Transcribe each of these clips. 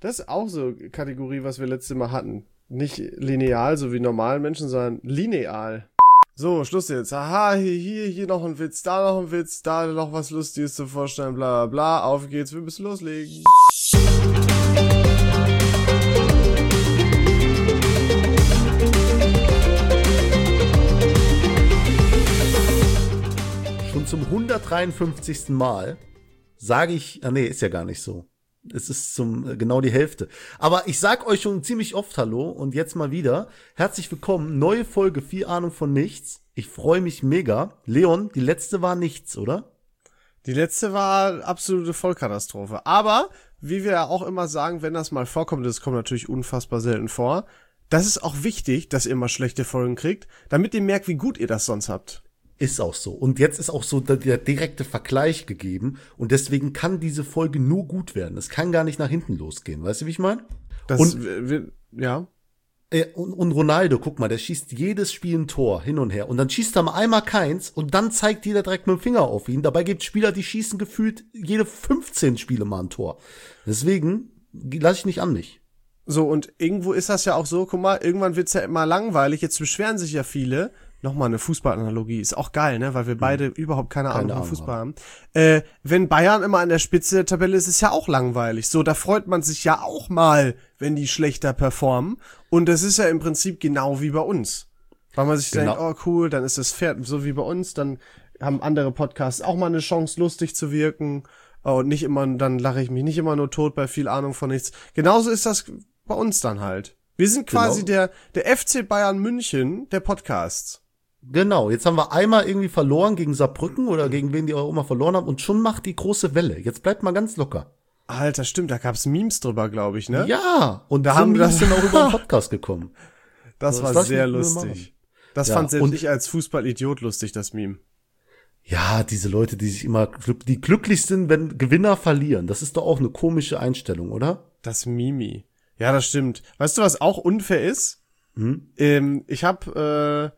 Das ist auch so Kategorie, was wir letztes Mal hatten. Nicht lineal, so wie normalen Menschen, sondern lineal. So, Schluss jetzt. Aha, hier noch ein Witz, da noch ein Witz, da noch was Lustiges zu vorstellen, bla bla bla. Auf geht's, wir müssen loslegen. Schon zum 153. Mal sage ich, ist ja gar nicht so. Es ist genau die Hälfte. Aber ich sag euch schon ziemlich oft Hallo und jetzt mal wieder. Herzlich willkommen, neue Folge, viel Ahnung von nichts. Ich freue mich mega. Leon, die letzte war nichts, oder? Die letzte war absolute Vollkatastrophe. Aber, wie wir ja auch immer sagen, wenn das mal vorkommt, das kommt natürlich unfassbar selten vor, das ist auch wichtig, dass ihr mal schlechte Folgen kriegt, damit ihr merkt, wie gut ihr das sonst habt. Ist auch so. Und jetzt ist auch so der direkte Vergleich gegeben. Und deswegen kann diese Folge nur gut werden. Es kann gar nicht nach hinten losgehen. Weißt du, wie ich meine? Ja. Und Ronaldo, guck mal, der schießt jedes Spiel ein Tor hin und her. Und dann schießt er mal einmal keins und dann zeigt jeder direkt mit dem Finger auf ihn. Dabei gibt es Spieler, die schießen gefühlt jede 15 Spiele mal ein Tor. Deswegen lasse ich nicht an mich. So, und irgendwo ist das ja auch so, guck mal, irgendwann wird's ja immer langweilig. Jetzt beschweren sich ja viele. Nochmal eine Fußballanalogie, ist auch geil, ne, weil wir beide überhaupt keine Ahnung von Fußball haben. Wenn Bayern immer an der Spitze der Tabelle ist, ist es ja auch langweilig. So, da freut man sich ja auch mal, wenn die schlechter performen. Und das ist ja im Prinzip genau wie bei uns. Weil man sich denkt, oh cool, dann ist das Pferd so wie bei uns, dann haben andere Podcasts auch mal eine Chance, lustig zu wirken. Und nicht immer, dann lache ich mich nicht immer nur tot bei viel Ahnung von nichts. Genauso ist das bei uns dann halt. Wir sind quasi der FC Bayern München der Podcasts. Genau, jetzt haben wir einmal irgendwie verloren gegen Saarbrücken oder gegen wen die auch immer verloren haben und schon macht die große Welle. Jetzt bleibt mal ganz locker. Alter, stimmt, da gab's Memes drüber, glaube ich, ne? Ja, und da haben wir das dann auch über den Podcast gekommen. Das war sehr lustig. Das fand selbst ich als Fußballidiot lustig, das Meme. Ja, diese Leute, die glücklich sind, wenn Gewinner verlieren. Das ist doch auch eine komische Einstellung, oder? Das Mimi. Ja, das stimmt. Weißt du, was auch unfair ist? Ich habe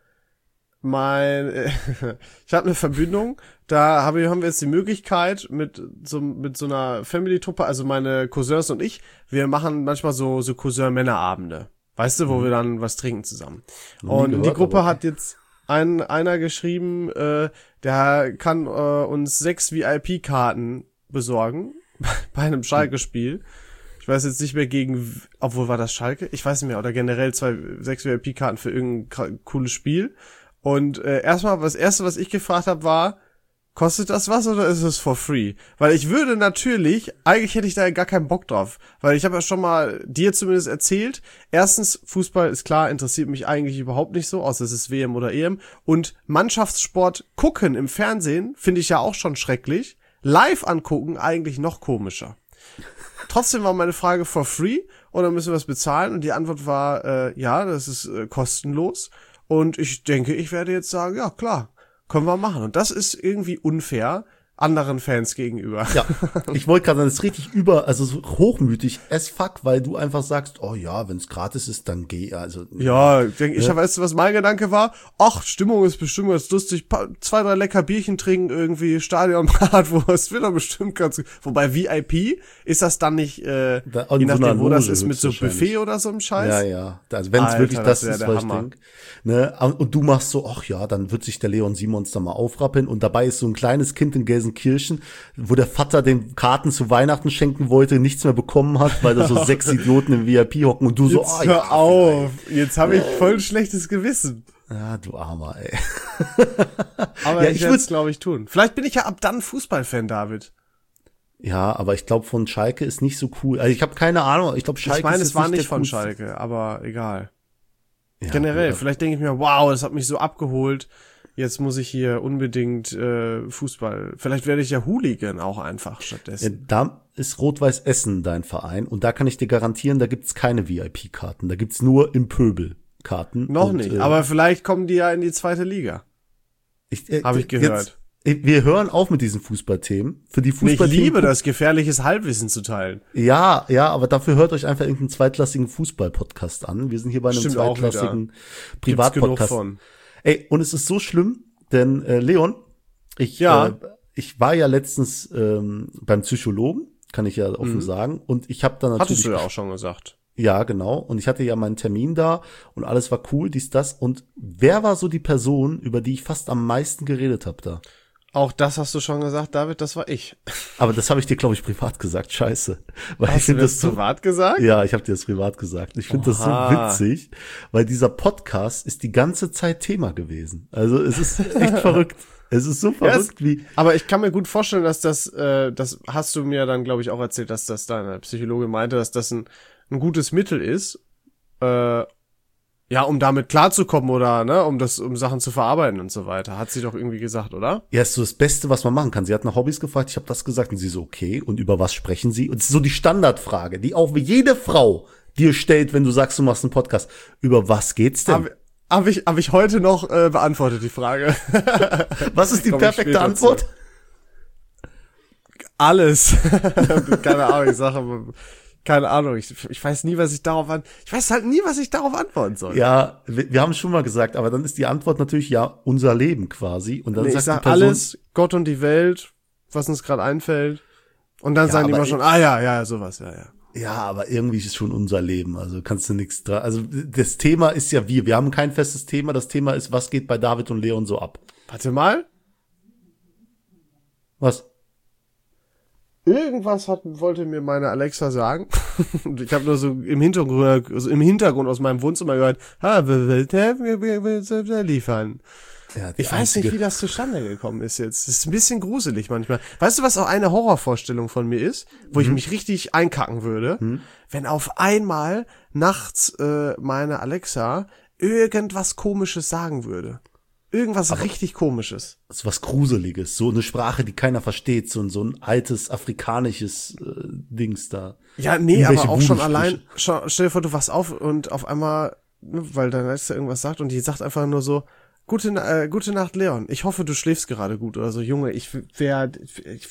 ich habe eine Verbindung, da haben wir jetzt die Möglichkeit mit so einer Family-Truppe, also meine Cousins und ich, wir machen manchmal so Cousin-Männerabende. Weißt du, wo wir dann was trinken zusammen. Und die Gruppe hat jetzt einer geschrieben, der kann uns 6 VIP-Karten besorgen bei einem Schalke-Spiel. Ich weiß jetzt nicht mehr obwohl war das Schalke? Ich weiß nicht mehr, oder generell 6 VIP-Karten für irgendein cooles Spiel. Und das erste, was ich gefragt habe, war, kostet das was oder ist es for free? Weil ich würde natürlich, eigentlich hätte ich da gar keinen Bock drauf, weil ich habe ja schon mal dir zumindest erzählt, erstens, Fußball ist klar, interessiert mich eigentlich überhaupt nicht so, außer es ist WM oder EM. Und Mannschaftssport gucken im Fernsehen finde ich ja auch schon schrecklich. Live angucken eigentlich noch komischer. Trotzdem war meine Frage for free oder müssen wir es bezahlen? Und die Antwort war, ja, das ist kostenlos. Und ich denke, ich werde jetzt sagen, ja klar, können wir machen. Und das ist irgendwie unfair anderen Fans gegenüber. Ja, ich wollte gerade sagen, das ist richtig so hochmütig as fuck, weil du einfach sagst, oh ja, wenn es gratis ist, dann geh. Also ja, weißt du, was mein Gedanke war? Ach, Stimmung ist bestimmt ganz lustig, 2, 3 lecker Bierchen trinken, irgendwie Stadion-Bratwurst, wird doch bestimmt ganz. Wobei VIP ist das dann nicht, je nachdem, wo das ist, mit so Buffet oder so einem Scheiß? Ja. Also wenn es wirklich das ist, was ich denke. Ne? Und du machst so, ach ja, dann wird sich der Leon Simons da mal aufrappeln und dabei ist so ein kleines Kind in Gelsenkirchen, wo der Vater den Karten zu Weihnachten schenken wollte, nichts mehr bekommen hat, weil da so 6 Idioten im VIP hocken und du jetzt so, hör auf, jetzt habe ich voll ein schlechtes Gewissen. Ja, du Armer, ey. Aber ja, ich würde es, glaube ich, tun. Vielleicht bin ich ja ab dann Fußballfan, David. Ja, aber ich glaube, von Schalke ist nicht so cool. Also ich habe keine Ahnung, ich glaube, Schalke ist es war nicht von Schalke, aber egal. Ja, generell, vielleicht denke ich mir, wow, das hat mich so abgeholt. Jetzt muss ich hier unbedingt Fußball. Vielleicht werde ich ja Hooligan auch einfach stattdessen. Ja, da ist Rot-Weiß Essen dein Verein und da kann ich dir garantieren, da gibt's keine VIP-Karten. Da gibt's nur im Pöbel Karten. Noch nicht, aber vielleicht kommen die ja in die 2. Liga. Habe ich gehört. Wir hören auf mit diesen Fußballthemen. Für die Ich liebe das, gefährliches Halbwissen zu teilen. Ja, aber dafür hört euch einfach irgendeinen zweitklassigen Fußball-Podcast an. Wir sind hier bei einem zweitklassigen Privatpodcast. Ey, und es ist so schlimm, denn Leon, ich war ja letztens beim Psychologen kann ich ja offen sagen. Und ich habe dann natürlich. Hattest du ja auch schon gesagt. Ja, genau. Und ich hatte ja meinen Termin da und alles war cool, dies, das. Und wer war so die Person, über die ich fast am meisten geredet habe da? Auch das hast du schon gesagt, David, das war ich. Aber das habe ich dir, glaube ich, privat gesagt. Scheiße. Weil Hast du das privat gesagt? Ja, ich habe dir das privat gesagt. Ich finde das so witzig, weil dieser Podcast ist die ganze Zeit Thema gewesen. Also es ist echt verrückt. Es ist so verrückt wie. Aber ich kann mir gut vorstellen, dass das hast du mir dann, glaube ich, auch erzählt, dass das deine Psychologe meinte, dass das ein gutes Mittel ist, ja, um damit klarzukommen oder, ne, um Sachen zu verarbeiten und so weiter. Hat sie doch irgendwie gesagt, oder? Ja, ist so das Beste, was man machen kann. Sie hat nach Hobbys gefragt, ich habe das gesagt und sie so, okay, und über was sprechen Sie? Und es ist so die Standardfrage, die auch jede Frau dir stellt, wenn du sagst, du machst einen Podcast. Über was geht's denn? Hab ich heute noch beantwortet, die Frage. Was ist die perfekte Antwort? Alles. Keine Ahnung, ich sage, keine Ahnung, ich weiß nie, was ich darauf antworten soll. Ja, wir haben es schon mal gesagt, aber dann ist die Antwort natürlich ja unser Leben quasi. Und dann ich sag alles, Gott und die Welt, was uns gerade einfällt. Und dann sagen die immer schon, ja, sowas, ja. Ja, aber irgendwie ist es schon unser Leben, also kannst du nichts dran. Also das Thema ist ja wir haben kein festes Thema. Das Thema ist, was geht bei David und Leon so ab? Warte mal. Was? Irgendwas wollte mir meine Alexa sagen. Ich habe nur so im Hintergrund aus meinem Wohnzimmer gehört, liefern. Ja, ich weiß nicht, wie das zustande gekommen ist jetzt. Das ist ein bisschen gruselig manchmal. Weißt du, was auch eine Horrorvorstellung von mir ist, wo ich mich richtig einkacken würde? Wenn auf einmal nachts meine Alexa irgendwas Komisches sagen würde. Irgendwas richtig Komisches. So was Gruseliges, so eine Sprache, die keiner versteht, so ein altes afrikanisches Dings da. Ja, nee, aber auch schon allein, stell dir vor, du wachst auf und auf einmal, weil dein Alexa irgendwas sagt und die sagt einfach nur so, gute Nacht, Leon. Ich hoffe, du schläfst gerade gut oder so. Junge, ich würde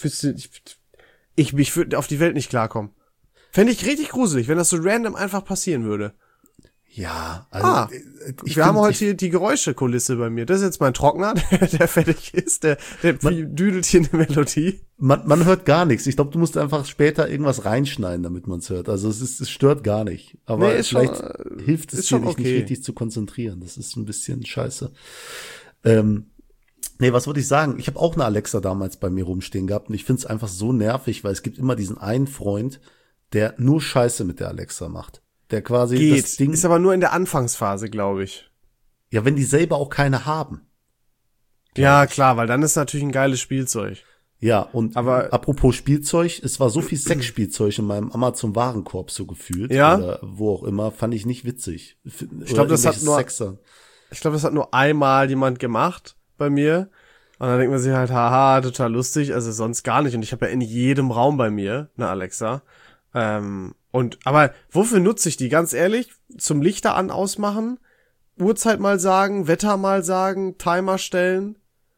auf die Welt nicht klarkommen. Fände ich richtig gruselig, wenn das so random einfach passieren würde. Ja, also wir haben heute hier die Geräuschekulisse bei mir. Das ist jetzt mein Trockner, der fertig ist. Der düdelt hier eine Melodie. Man hört gar nichts. Ich glaube, du musst einfach später irgendwas reinschneiden, damit man es hört. Also es stört gar nicht. Aber nee, vielleicht hilft es dir, dich nicht richtig zu konzentrieren. Das ist ein bisschen scheiße. Nee, was würde ich sagen? Ich habe auch eine Alexa damals bei mir rumstehen gehabt und ich finde es einfach so nervig, weil es gibt immer diesen einen Freund, der nur Scheiße mit der Alexa macht. Der quasi das Ding ist aber nur in der Anfangsphase, glaube ich. Ja, wenn die selber auch keine haben. Ja, klar, weil dann ist natürlich ein geiles Spielzeug. Ja, und aber apropos Spielzeug, es war so viel Sexspielzeug in meinem Amazon-Warenkorb so gefühlt. Ja? Oder wo auch immer, fand ich nicht witzig. Ich glaube, das hat nur einmal jemand gemacht bei mir. Und dann denkt man sich halt, haha, total lustig, also sonst gar nicht. Und ich habe ja in jedem Raum bei mir eine Alexa. Aber wofür nutze ich die? Ganz ehrlich, zum Lichter an, ausmachen, Uhrzeit mal sagen, Wetter mal sagen, Timer stellen,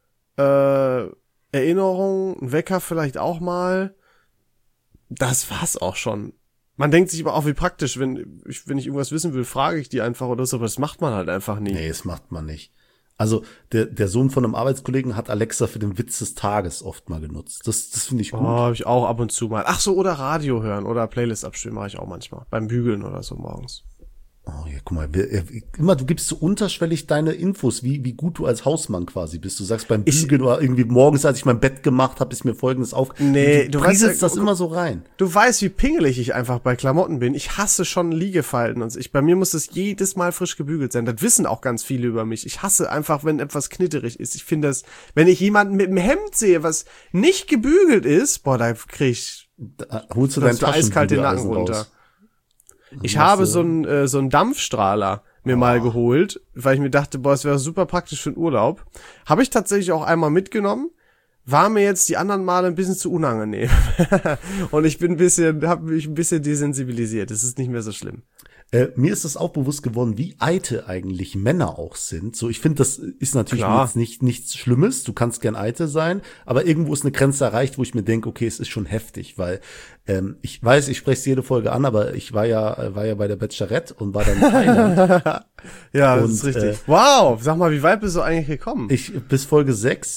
Erinnerung, ein Wecker vielleicht auch mal. Das war's auch schon. Man denkt sich aber auch, wie praktisch, wenn ich irgendwas wissen will, frage ich die einfach oder so, aber das macht man halt einfach nie. Nee, das macht man nicht. Also der Sohn von einem Arbeitskollegen hat Alexa für den Witz des Tages oft mal genutzt. Das finde ich gut. Oh, habe ich auch ab und zu mal. Ach so, oder Radio hören oder Playlist abstimmen mache ich auch manchmal. Beim Bügeln oder so morgens. Oh ja, guck mal, immer du gibst so unterschwellig deine Infos, wie gut du als Hausmann quasi bist. Du sagst beim Bügeln oder irgendwie morgens, als ich mein Bett gemacht habe, ist mir Folgendes Nee, du weißt das immer so rein. Du weißt, wie pingelig ich einfach bei Klamotten bin. Ich hasse schon Liegefalten und bei mir muss es jedes Mal frisch gebügelt sein. Das wissen auch ganz viele über mich. Ich hasse einfach, wenn etwas knitterig ist. Ich finde das, wenn ich jemanden mit einem Hemd sehe, was nicht gebügelt ist, boah, da krieg ich, holst du deinen eiskalt den Nacken runter. Ich habe so einen Dampfstrahler mir mal geholt, weil ich mir dachte, boah, es wäre super praktisch für den Urlaub. Habe ich tatsächlich auch einmal mitgenommen, war mir jetzt die anderen Male ein bisschen zu unangenehm. Und habe mich ein bisschen desensibilisiert. Es ist nicht mehr so schlimm. Mir ist das auch bewusst geworden, wie eitel eigentlich Männer auch sind. So, ich finde, das ist natürlich jetzt nichts Schlimmes. Du kannst gern eitel sein, aber irgendwo ist eine Grenze erreicht, wo ich mir denke, okay, es ist schon heftig, weil ich weiß, ich spreche es jede Folge an, aber ich war ja bei der Bachelorette und war dann in Thailand. Ja, das ist richtig. Wow, sag mal, wie weit bist du eigentlich gekommen? Bis Folge 6.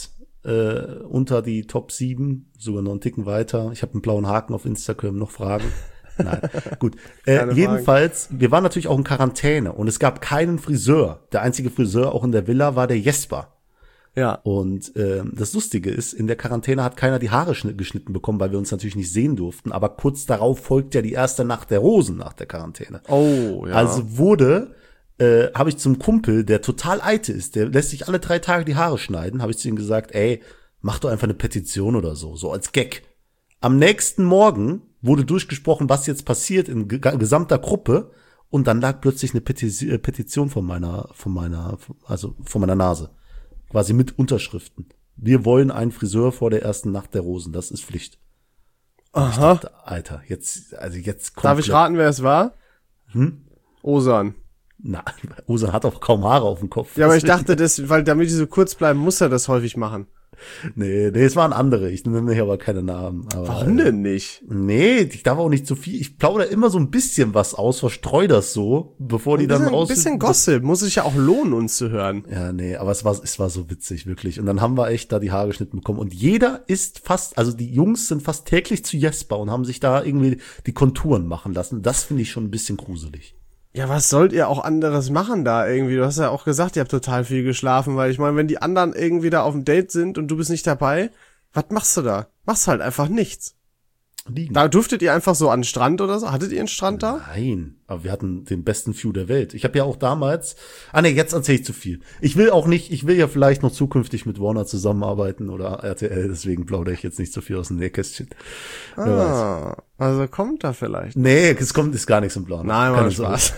unter die Top 7, sogar noch einen Ticken weiter. Ich habe einen blauen Haken auf Instagram, noch Fragen. Nein, gut. Jedenfalls, wir waren natürlich auch in Quarantäne und es gab keinen Friseur. Der einzige Friseur auch in der Villa war der Jesper. Ja. Und das Lustige ist, in der Quarantäne hat keiner die Haare geschnitten bekommen, weil wir uns natürlich nicht sehen durften. Aber kurz darauf folgt ja die erste Nacht der Rosen nach der Quarantäne. Oh, ja. Also habe ich zum Kumpel, der total eite ist, der lässt sich alle 3 Tage die Haare schneiden, habe ich zu ihm gesagt, ey, mach doch einfach eine Petition oder so als Gag. Am nächsten Morgen wurde durchgesprochen, was jetzt passiert in gesamter Gruppe und dann lag plötzlich eine Petition von meiner Nase. Quasi mit Unterschriften. Wir wollen einen Friseur vor der ersten Nacht der Rosen, das ist Pflicht. Und ich dachte, Alter, jetzt kommt. Darf ich raten, wer es war? Osan. Na, Osan hat auch kaum Haare auf dem Kopf. Ja, aber ich dachte, weil damit die so kurz bleiben, muss er das häufig machen. Nee, es waren andere. Ich nenne hier aber keine Namen. Aber, warum denn nicht? Nee, ich darf auch nicht zu viel. Ich plaudere immer so ein bisschen was aus, verstreu das so, bevor die dann raus. Ein bisschen Gossip, muss sich ja auch lohnen, uns zu hören. Ja, nee, aber es war so witzig, wirklich. Und dann haben wir echt da die Haare geschnitten bekommen. Und jeder ist also die Jungs sind fast täglich zu Jesper und haben sich da irgendwie die Konturen machen lassen. Das finde ich schon ein bisschen gruselig. Ja, was sollt ihr auch anderes machen da irgendwie? Du hast ja auch gesagt, ihr habt total viel geschlafen, weil ich meine, wenn die anderen irgendwie da auf dem Date sind und du bist nicht dabei, was machst du da? Machst halt einfach nichts. Liegen. Da durftet ihr einfach so an den Strand oder so? Hattet ihr einen Strand da? Nein, aber wir hatten den besten View der Welt. Ich habe ja auch damals, jetzt erzähle ich zu viel. Ich will ja vielleicht noch zukünftig mit Warner zusammenarbeiten oder RTL, deswegen plaudere ich jetzt nicht so viel aus dem Nähkästchen. Also kommt da vielleicht. Nee, ist gar nichts im Plan. Nein, war Spaß.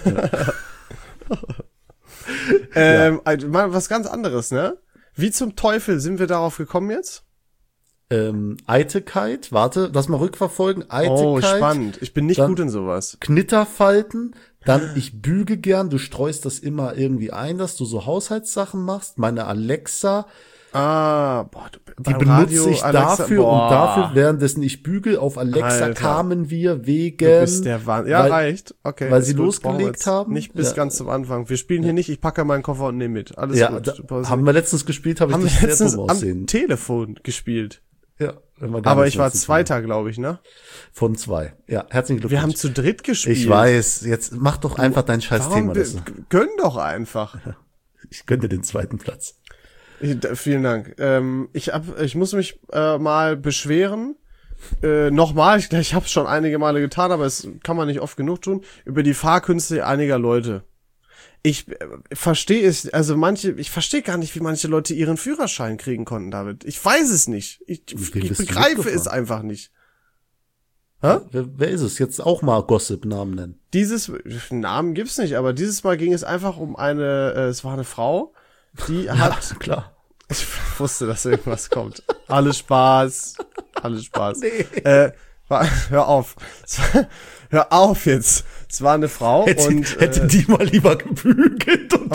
Mal was ganz anderes, ne? Wie zum Teufel sind wir darauf gekommen jetzt? Eitelkeit, warte, lass mal rückverfolgen. Eitelkeit. Oh, spannend. Ich bin nicht gut in sowas. Knitterfalten, dann ich büge gern, du streust das immer irgendwie ein, dass du so Haushaltssachen machst. Meine Alexa, die benutze ich Alexa, dafür und dafür, währenddessen ich bügel. Auf Alexa Alter. Kamen wir wegen. Du bist der Wahnsinn. Ja, reicht. Okay. Weil sie losgelegt haben. Nicht bis ganz zum Anfang. Wir spielen hier nicht, ich packe meinen Koffer und nehme mit. Alles gut. Haben wir letztens gespielt, haben wir letztens am Telefon gespielt. Ja, aber ich war Zweiter, glaube ich, ne? Von 2. Ja, herzlichen Glückwunsch. Wir haben zu dritt gespielt. Ich weiß, jetzt mach doch einfach dein scheiß Thema. Gönn doch einfach. Ich gönn dir den 2. Platz. Vielen Dank. Ich muss mich mal beschweren. Nochmal, ich habe es schon einige Male getan, aber es kann man nicht oft genug tun, über die Fahrkünste einiger Leute. Ich verstehe es, ich verstehe gar nicht, wie manche Leute ihren Führerschein kriegen konnten, David. Ich weiß es nicht. Ich begreife es einfach nicht. Wer ist es? Jetzt auch mal Gossip-Namen nennen. Namen gibt's nicht, aber dieses Mal ging es einfach um es war eine Frau, die hat... Ja, klar. Ich wusste, dass irgendwas kommt. Alles Spaß. Nee. Hör auf. Hör auf jetzt. Es war eine Frau hätte die mal lieber gebügelt und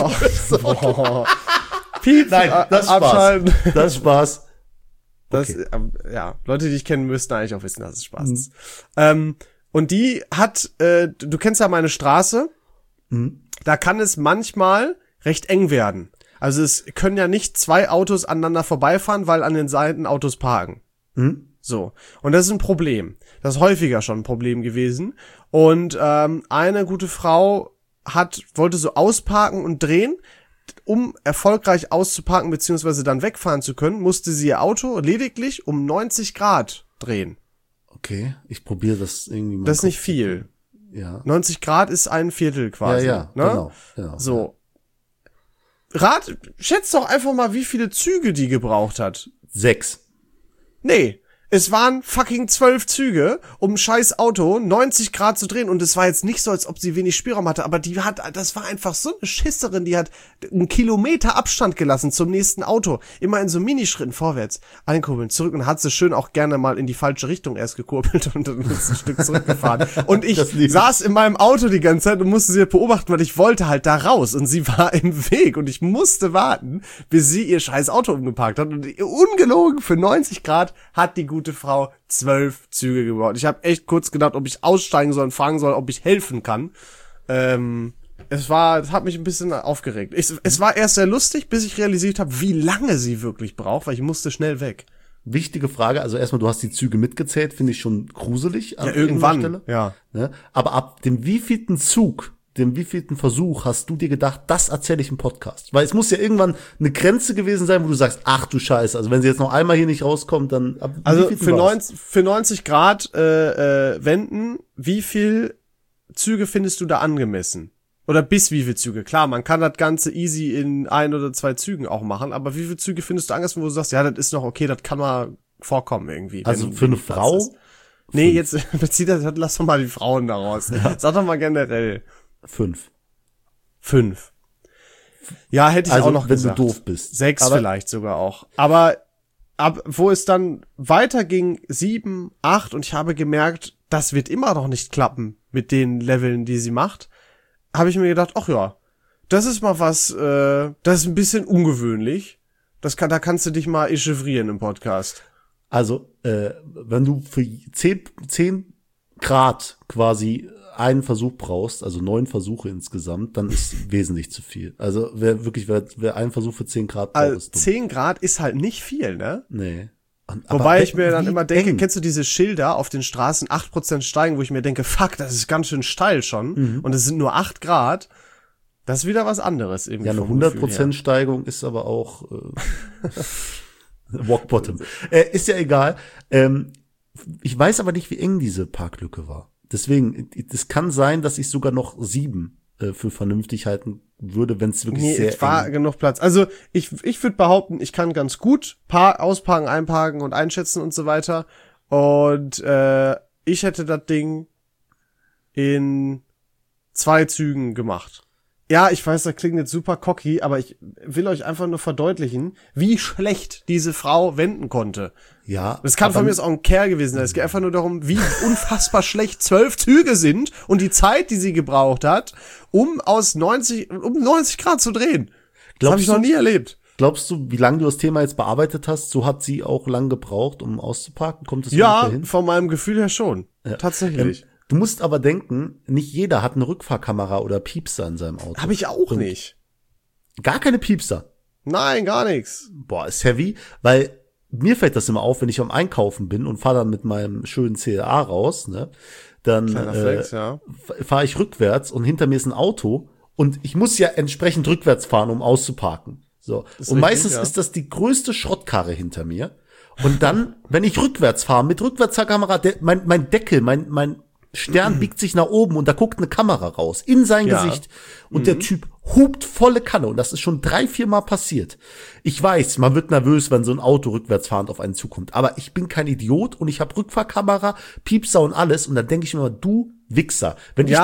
Piep, nein, das ist Spaß. Das ist Spaß. Okay. Leute, die ich kennen, müssten eigentlich auch wissen, dass es Spaß ist. Und die hat, du kennst ja meine Straße, da kann es manchmal recht eng werden. Also es können ja nicht 2 Autos aneinander vorbeifahren, weil an den Seiten Autos parken. So. Und das ist ein Problem. Das ist häufiger schon ein Problem gewesen. Und eine gute Frau wollte so ausparken und drehen. Um erfolgreich auszuparken bzw. dann wegfahren zu können, musste sie ihr Auto lediglich um 90 Grad drehen. Okay, ich probiere das irgendwie mal. Das ist nicht viel. Ja. 90 Grad ist ein Viertel quasi. Ja, ne? Genau. So. Schätzt doch einfach mal, wie viele Züge die gebraucht hat. 6. Nee. Es waren fucking 12 Züge, um ein scheiß Auto 90 Grad zu drehen. Und es war jetzt nicht so, als ob sie wenig Spielraum hatte, aber das war einfach so eine Schisserin, die hat einen Kilometer Abstand gelassen zum nächsten Auto. Immer in so Minischritten vorwärts, einkurbeln, zurück und hat sie schön auch gerne mal in die falsche Richtung erst gekurbelt und dann ist ein Stück zurückgefahren. Und ich saß in meinem Auto die ganze Zeit und musste sie beobachten, weil ich wollte halt da raus und sie war im Weg und ich musste warten, bis sie ihr scheiß Auto umgeparkt hat. Und ungelogen, für 90 Grad hat die gute Frau 12 Züge gebaut. Ich habe echt kurz gedacht, ob ich aussteigen soll und fragen soll, ob ich helfen kann. es hat mich ein bisschen aufgeregt. Es war erst sehr lustig, bis ich realisiert habe, wie lange sie wirklich braucht, weil ich musste schnell weg. Wichtige Frage, also erstmal, du hast die Züge mitgezählt, finde ich schon gruselig. Ja, irgendwann, ja. Ne? Aber ab dem wievielten Versuch hast du dir gedacht, das erzähle ich im Podcast? Weil es muss ja irgendwann eine Grenze gewesen sein, wo du sagst, ach du Scheiße, also wenn sie jetzt noch einmal hier nicht rauskommt, dann also für 90 Grad Wenden, wie viel Züge findest du da angemessen? Oder bis wie viele Züge? Klar, man kann das Ganze easy in 1 oder 2 Zügen auch machen, aber wie viele Züge findest du angemessen, wo du sagst, ja, das ist noch okay, das kann mal vorkommen irgendwie. Also für eine Frau? Nee, jetzt lass doch mal die Frauen da raus. Ja. Sag doch mal generell. 5. Ja, hätte ich also, auch noch wenn gesagt. Wenn du doof bist. 6 vielleicht sogar auch. Aber wo es dann weiterging, 7, 8 und ich habe gemerkt, das wird immer noch nicht klappen mit den Leveln, die sie macht, habe ich mir gedacht, ach ja, das ist mal was, das ist ein bisschen ungewöhnlich. Da kannst du dich mal echevrieren im Podcast. Also, wenn du für 10 Grad quasi einen Versuch brauchst, also 9 Versuche insgesamt, dann ist wesentlich zu viel. Also, wer einen Versuch für 10 Grad braucht, ist dumm. 10 Grad ist halt nicht viel, ne? Nee. Wobei ich mir dann immer denke, kennst du diese Schilder auf den Straßen, 8% steigen, wo ich mir denke, fuck, das ist ganz schön steil schon. Und es sind nur 8 Grad. Das ist wieder was anderes irgendwie. Ja, eine 100% Steigung ist aber auch Rock Bottom. Ist ja egal. Ich weiß aber nicht, wie eng diese Parklücke war. Deswegen, es kann sein, dass ich sogar noch 7 für vernünftig halten würde, wenn es wirklich sehr es war genug Platz. Also ich würde behaupten, ich kann ganz gut ausparken, einparken und einschätzen und so weiter. Und ich hätte das Ding in 2 Zügen gemacht. Ja, ich weiß, das klingt jetzt super cocky, aber ich will euch einfach nur verdeutlichen, wie schlecht diese Frau wenden konnte. Ja. Das kann von mir jetzt auch ein Kerl gewesen sein. Es geht einfach nur darum, wie unfassbar schlecht 12 Züge sind und die Zeit, die sie gebraucht hat, um 90 Grad zu drehen. Das habe ich noch nie erlebt. Glaubst du, wie lange du das Thema jetzt bearbeitet hast, so hat sie auch lang gebraucht, um auszuparken? Kommt es ja, hin? Von meinem Gefühl her schon. Ja. Tatsächlich. Du musst aber denken, nicht jeder hat eine Rückfahrkamera oder Piepser in seinem Auto. Habe ich auch nicht. Gar keine Piepser? Nein, gar nichts. Boah, ist heavy, weil mir fällt das immer auf, wenn ich am Einkaufen bin und fahre dann mit meinem schönen CLA raus, ne? Dann Flex, ja. Fahre ich rückwärts und hinter mir ist ein Auto und ich muss ja entsprechend rückwärts fahren, um auszuparken. So. Und richtig, meistens ist das die größte Schrottkarre hinter mir. Und dann, wenn ich rückwärts fahre, mit Rückwärtskamera, mein Deckel, mein Stern biegt sich nach oben und da guckt eine Kamera raus in sein Gesicht und der Typ hupt volle Kanne und das ist schon 3-4 Mal passiert. Ich weiß, man wird nervös, wenn so ein Auto rückwärtsfahrend auf einen zukommt, aber ich bin kein Idiot und ich habe Rückfahrkamera, Piepser und alles und dann denke ich mir immer, du Wichser, wenn ich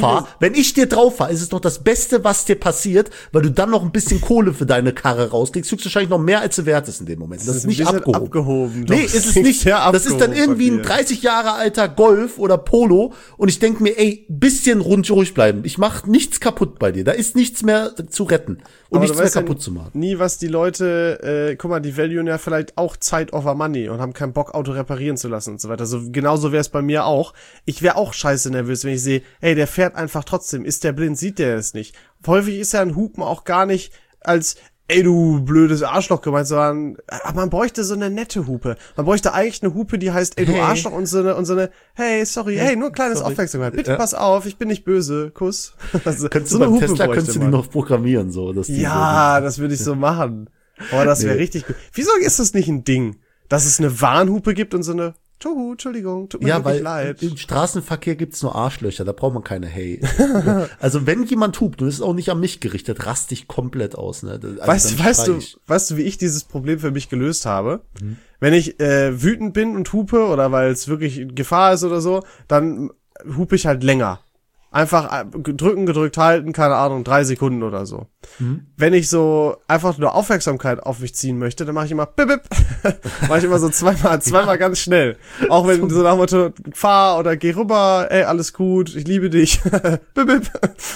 dir drauf fahre, ist es doch das Beste, was dir passiert, weil du dann noch ein bisschen Kohle für deine Karre rauskriegst, höchstens noch mehr als sie wert ist in dem Moment. Das ist nicht abgehoben. Nee, ist es nicht. Das ist dann irgendwie ein 30 Jahre alter Golf oder Polo und ich denke mir, ey, bisschen ruhig bleiben. Ich mach nichts kaputt bei dir. Da ist nichts mehr zu retten und aber nichts mehr kaputt zu machen. Nie, was die Leute, guck mal, die valuen ja vielleicht auch Zeit over Money und haben keinen Bock, Auto reparieren zu lassen und so weiter. So, genauso wäre es bei mir auch. Ich wäre auch scheiße nervös, wenn ich sehe, ey, der fährt einfach trotzdem. Ist der blind, sieht der es nicht. Häufig ist ja ein Hupen auch gar nicht als, ey, du blödes Arschloch gemeint, sondern man bräuchte so eine nette Hupe. Man bräuchte eigentlich eine Hupe, die heißt, ey, du Arschloch und so eine, hey, sorry, hey, nur ein kleines Aufmerksamkeit. Bitte pass auf, ich bin nicht böse. Kuss. Also, könntest so du beim Tesla könntest du die noch programmieren, so. Dass die das würde ich so machen. Aber das wäre richtig gut. Wieso ist das nicht ein Ding, dass es eine Warnhupe gibt und so eine, Entschuldigung, tut mir wirklich leid. Im Straßenverkehr gibt's nur Arschlöcher, da braucht man keine Hey. Also wenn jemand hupt, und das ist auch nicht an mich gerichtet, raste ich komplett aus. Ne? Also weißt du, wie ich dieses Problem für mich gelöst habe? Wenn ich wütend bin und hupe oder weil es wirklich Gefahr ist oder so, dann hupe ich halt länger. Einfach gedrückt halten, keine Ahnung, 3 Sekunden oder so. Wenn ich so einfach nur Aufmerksamkeit auf mich ziehen möchte, dann mache ich immer bip, bip. Mache ich immer so zweimal ganz schnell. Auch wenn so nach dem Motto, fahr oder geh rüber, ey, alles gut, ich liebe dich. Bip, bip.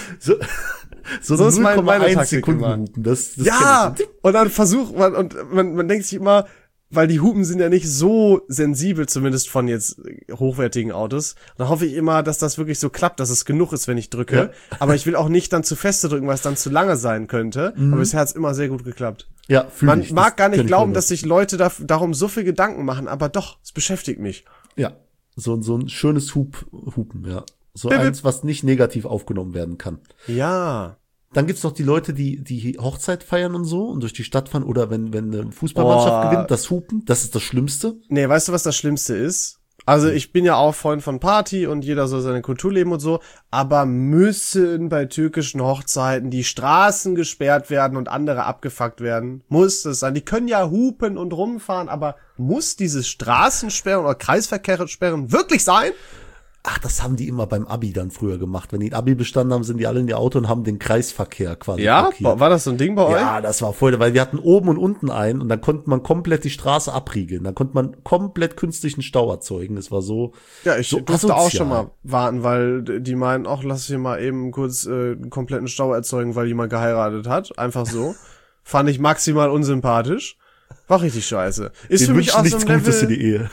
So ist meine Taktik immer. Das ja, und dann versucht man, und man denkt sich immer, weil die Hupen sind ja nicht so sensibel, zumindest von jetzt hochwertigen Autos. Da hoffe ich immer, dass das wirklich so klappt, dass es genug ist, wenn ich drücke. Ja. Aber ich will auch nicht dann zu feste drücken, weil es dann zu lange sein könnte. Aber bisher hat's immer sehr gut geklappt. Ja, Man mag gar nicht glauben, dass sich Leute darum so viel Gedanken machen, aber doch, es beschäftigt mich. Ja, so ein schönes Hupen, ja. So eins, was nicht negativ aufgenommen werden kann. Ja. Dann gibt's noch die Leute, die Hochzeit feiern und so und durch die Stadt fahren oder wenn eine Fußballmannschaft gewinnt, das Hupen, das ist das Schlimmste. Nee, weißt du, was das Schlimmste ist? Also ich bin ja auch Freund von Party und jeder soll seine Kultur leben und so, aber müssen bei türkischen Hochzeiten die Straßen gesperrt werden und andere abgefuckt werden? Muss das sein? Die können ja hupen und rumfahren, aber muss dieses Straßensperren oder Kreisverkehrssperren wirklich sein? Ach, das haben die immer beim Abi dann früher gemacht. Wenn die ein Abi bestanden haben, sind die alle in ihr Auto und haben den Kreisverkehr quasi blockiert. War das so ein Ding bei euch? Ja, das war voll, weil wir hatten oben und unten einen und dann konnte man komplett die Straße abriegeln. Dann konnte man komplett künstlichen Stau erzeugen. Das war so. Ja, ich so durfte auch schon mal warten, weil die meinen, ach, lass hier mal eben kurz einen kompletten Stau erzeugen, weil jemand geheiratet hat. Einfach so. Fand ich maximal unsympathisch. War richtig scheiße. Ist für mich auch so ein Level. Gutes für die Ehe.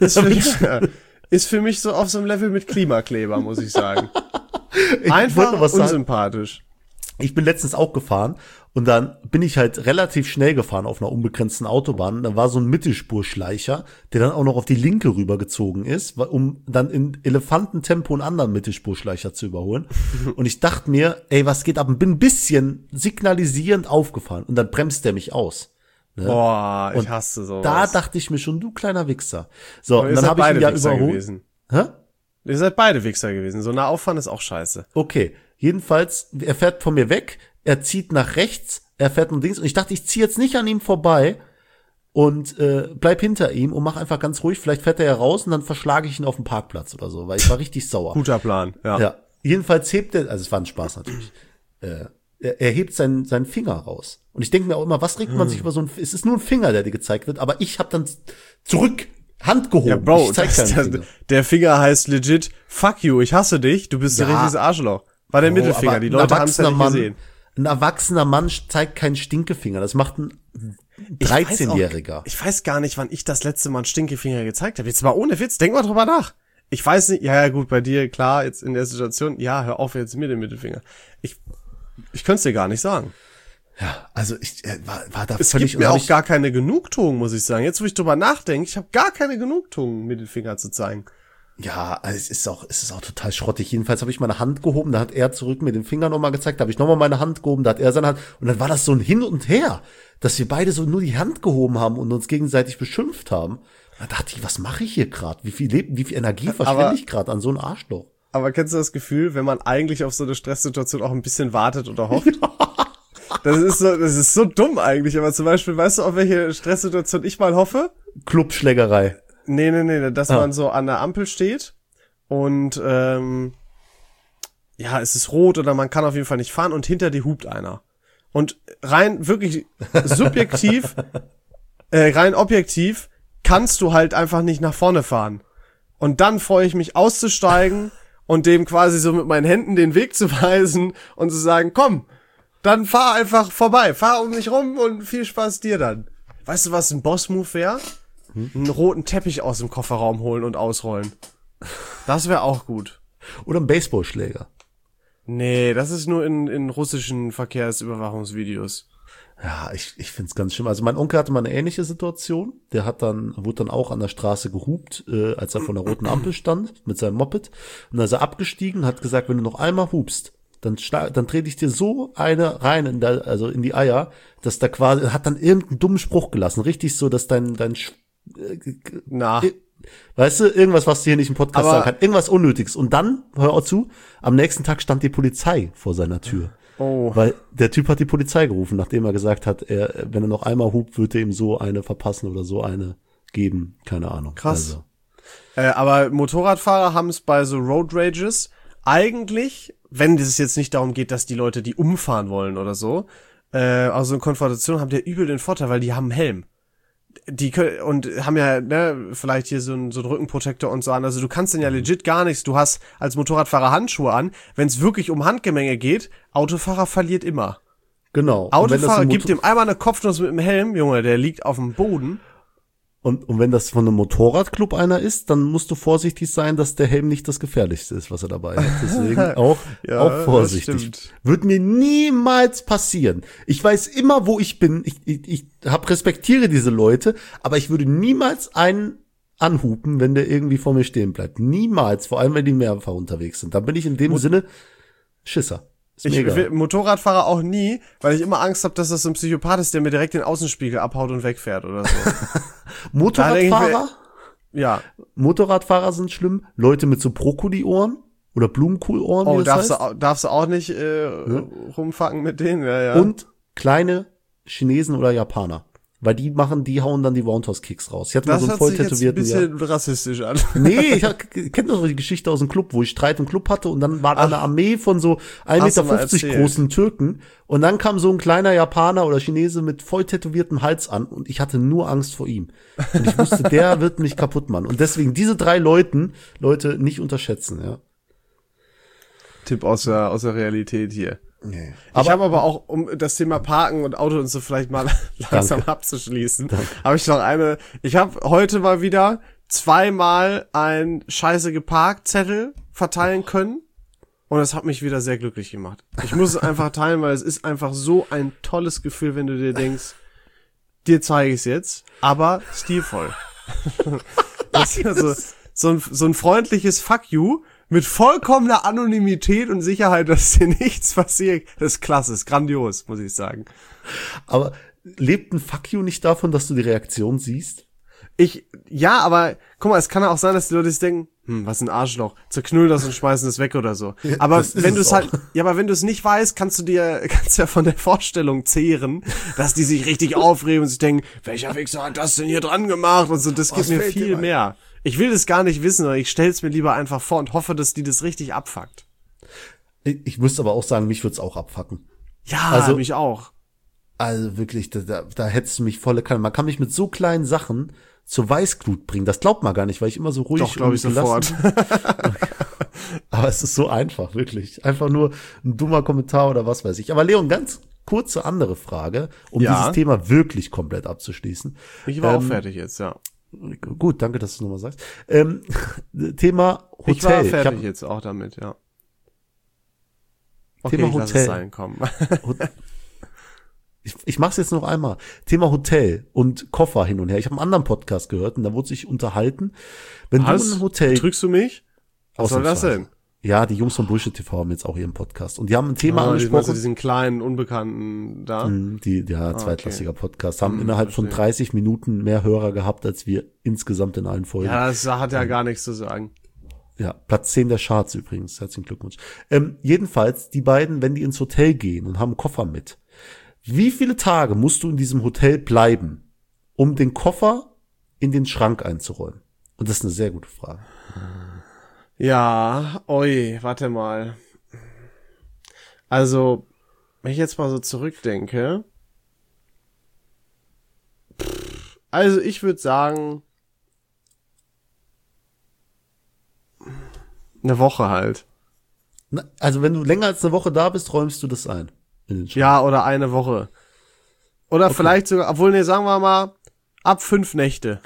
Ist für mich so auf so einem Level mit Klimakleber, muss ich sagen. Einfach unsympathisch. Ich bin letztens auch gefahren und dann bin ich halt relativ schnell gefahren auf einer unbegrenzten Autobahn. Da war so ein Mittelspurschleicher, der dann auch noch auf die linke rübergezogen ist, um dann in Elefantentempo einen anderen Mittelspurschleicher zu überholen. Und ich dachte mir, ey, was geht ab? Und bin ein bisschen signalisierend aufgefahren und dann bremst der mich aus. Ne? Boah, ich hasse sowas. Da dachte ich mir schon, du kleiner Wichser. So, und dann habe ich ihn ja überholt. Hä? Ihr seid beide Wichser gewesen. So nah auffahren ist auch scheiße. Okay, jedenfalls, er fährt von mir weg, er zieht nach rechts, er fährt nach links und ich dachte, ich ziehe jetzt nicht an ihm vorbei und bleib hinter ihm und mach einfach ganz ruhig. Vielleicht fährt er ja raus und dann verschlage ich ihn auf dem Parkplatz oder so, weil ich war richtig sauer. Guter Plan, ja. Ja, jedenfalls hebt er, also es war ein Spaß natürlich, er hebt seinen Finger raus. Und ich denke mir auch immer, was regt man sich über so ein, es ist nur ein Finger, der dir gezeigt wird, aber ich habe dann zurück Hand gehoben. Ja, Bro, ich zeig Finger. Der Finger heißt legit, fuck you, ich hasse dich, du bist ein richtiges Arschloch. War der Mittelfinger, die Leute haben es ja nicht gesehen. Ein erwachsener Mann zeigt keinen Stinkefinger, das macht ein 13-Jähriger. Ich weiß gar nicht, wann ich das letzte Mal einen Stinkefinger gezeigt habe. Jetzt mal ohne Witz, denk mal drüber nach. Ich weiß nicht, ja gut, bei dir, klar, jetzt in der Situation, ja, hör auf jetzt mir den Mittelfinger. Ich könnte es dir gar nicht sagen. Ja, also ich war da es völlig... Es gibt mir auch gar keine Genugtuung, muss ich sagen. Jetzt, wo ich drüber nachdenke, ich habe gar keine Genugtuung, Mittelfinger zu zeigen. Ja, also es ist auch total schrottig. Jedenfalls habe ich meine Hand gehoben, da hat er zurück mir den Finger nochmal gezeigt, da habe ich nochmal meine Hand gehoben, da hat er seine Hand, und dann war das so ein Hin und Her, dass wir beide so nur die Hand gehoben haben und uns gegenseitig beschimpft haben. Da dachte ich, was mache ich hier gerade? Wie viel Energie verschwende ich gerade an so ein Arschloch? Aber kennst du das Gefühl, wenn man eigentlich auf so eine Stresssituation auch ein bisschen wartet oder hofft? Das ist so dumm eigentlich, aber zum Beispiel, weißt du, auf welche Stresssituation ich mal hoffe? Clubschlägerei. Nee, dass man so an der Ampel steht und ja, es ist rot oder man kann auf jeden Fall nicht fahren und hinter dir hupt einer. Und rein wirklich subjektiv, rein objektiv kannst du halt einfach nicht nach vorne fahren. Und dann freue ich mich auszusteigen und dem quasi so mit meinen Händen den Weg zu weisen und zu sagen, komm, dann fahr einfach vorbei, fahr um mich rum und viel Spaß dir dann. Weißt du, was ein Boss-Move wäre? Einen roten Teppich aus dem Kofferraum holen und ausrollen. Das wäre auch gut. Oder ein Baseballschläger. Nee, das ist nur in russischen Verkehrsüberwachungsvideos. Ja, ich find's ganz schlimm. Also mein Onkel hatte mal eine ähnliche Situation. Der wurde dann auch an der Straße gehupt, als er vor der roten Ampel stand mit seinem Moped. Und dann ist er abgestiegen, hat gesagt, wenn du noch einmal hupst, dann trete ich dir so eine rein in die Eier, dass da quasi, hat dann irgendeinen dummen Spruch gelassen. Richtig so, dass weißt du, irgendwas, was du hier nicht im Podcast sagen kannst, irgendwas Unnötiges. Und dann, hör auch zu, am nächsten Tag stand die Polizei vor seiner Tür. Oh. Weil der Typ hat die Polizei gerufen, nachdem er gesagt hat, wenn er noch einmal hupt, würde er ihm so eine verpassen oder so eine geben. Keine Ahnung. Krass. Also. Aber Motorradfahrer haben es bei so Road Rages eigentlich, wenn es jetzt nicht darum geht, dass die Leute die umfahren wollen oder so, also in Konfrontation haben die ja übel den Vorteil, weil die haben einen Helm. Die können, und haben ja, ne, vielleicht hier so einen Rückenprotektor und so an. Also du kannst denn ja legit gar nichts. Du hast als Motorradfahrer Handschuhe an. Wenn es wirklich um Handgemenge geht, Autofahrer verliert immer. Genau. Autofahrer gibt dem einmal eine Kopfnuss mit dem Helm, Junge, der liegt auf dem Boden. Und wenn das von einem Motorradclub einer ist, dann musst du vorsichtig sein, dass der Helm nicht das Gefährlichste ist, was er dabei hat. Deswegen auch vorsichtig. Wird mir niemals passieren. Ich weiß immer, wo ich bin. Ich respektiere diese Leute, aber ich würde niemals einen anhupen, wenn der irgendwie vor mir stehen bleibt. Niemals, vor allem, wenn die mehrfach unterwegs sind. Da bin ich in dem Sinne Schisser. Ich will Motorradfahrer auch nie, weil ich immer Angst habe, dass das so ein Psychopath ist, der mir direkt den Außenspiegel abhaut und wegfährt oder so. Motorradfahrer? Ja. Motorradfahrer sind schlimm. Leute mit so Brokkoli-Ohren oder Blumenkohl-Ohren. Oh, darfst du auch nicht rumfucken mit denen? Ja. Und kleine Chinesen oder Japaner. Weil die hauen dann die Roundhouse-Kicks raus. Ich hatte mal so einen voll tätowierten. Das hört sich jetzt ein bisschen rassistisch an. Nee, ich kenne doch die Geschichte aus dem Club, wo ich Streit im Club hatte und dann war da eine Armee von so 1,50 Meter großen Türken und dann kam so ein kleiner Japaner oder Chinese mit voll tätowiertem Hals an und ich hatte nur Angst vor ihm. Und ich wusste, der wird mich kaputt machen. Und deswegen diese 3 Leute nicht unterschätzen, ja. Tipp aus der Realität hier. Nee. Ich habe aber auch, um das Thema Parken und Auto und so vielleicht mal langsam abzuschließen, habe ich noch ich habe heute mal wieder 2-mal ein Scheiße geparkt Zettel verteilen können und das hat mich wieder sehr glücklich gemacht. Ich muss es einfach teilen, weil es ist einfach so ein tolles Gefühl, wenn du dir denkst, dir zeige ich es jetzt, aber stilvoll. Das ist also so ein freundliches Fuck you mit vollkommener Anonymität und Sicherheit, dass dir nichts passiert. Das ist klasse, ist grandios, muss ich sagen. Aber lebt ein Fuck you nicht davon, dass du die Reaktion siehst? Ja, aber guck mal, es kann ja auch sein, dass die Leute sich denken, was ein Arschloch, zerknüllen das und schmeißen das weg oder so. Aber wenn du es halt, aber wenn du es nicht weißt, kannst du ja von der Vorstellung zehren, dass die sich richtig aufregen und sich denken, welcher Wichser hat das denn hier dran gemacht und so, das gibt mir viel mehr. Ich will das gar nicht wissen, sondern ich stell's mir lieber einfach vor und hoffe, dass die das richtig abfuckt. Ich müsste aber auch sagen, mich würde es auch abfucken. Ja, also, mich auch. Also wirklich, da hättest du mich volle Kanne. Man kann mich mit so kleinen Sachen zur Weißglut bringen. Das glaubt man gar nicht, weil ich immer so ruhig Doch, glaube ich sofort. Aber es ist so einfach, wirklich. Einfach nur ein dummer Kommentar oder was weiß ich. Aber Leon, ganz kurze andere Frage, um dieses Thema wirklich komplett abzuschließen. Ich war auch fertig jetzt, ja. Gut, danke, dass du nochmal sagst. Thema Hotel. Ich war fertig jetzt auch damit, ja. Okay, Thema Hotel. Lass es sein, komm. Ich mach's jetzt noch einmal. Thema Hotel und Koffer hin und her. Ich habe einen anderen Podcast gehört und da wurde sich unterhalten. Wenn du in ein Hotel... Drückst du mich? Was soll das denn? Ja, die Jungs von Bullshit TV haben jetzt auch ihren Podcast. Und die haben ein Thema angesprochen. Diesen kleinen, Unbekannten da? Zweitklassiger Podcast. Haben innerhalb von 30 Minuten mehr Hörer gehabt, als wir insgesamt in allen Folgen. Ja, das hat ja gar nichts zu sagen. Ja, Platz 10 der Charts übrigens. Herzlichen Glückwunsch. Jedenfalls, die beiden, wenn die ins Hotel gehen und haben einen Koffer mit, wie viele Tage musst du in diesem Hotel bleiben, um den Koffer in den Schrank einzuräumen? Und das ist eine sehr gute Frage. Ja, warte mal. Also, wenn ich jetzt mal so zurückdenke, also ich würde sagen, eine Woche halt. Also wenn du länger als eine Woche da bist, räumst du das ein. Ja, oder eine Woche. Oder vielleicht sogar, sagen wir mal, ab 5 Nächte.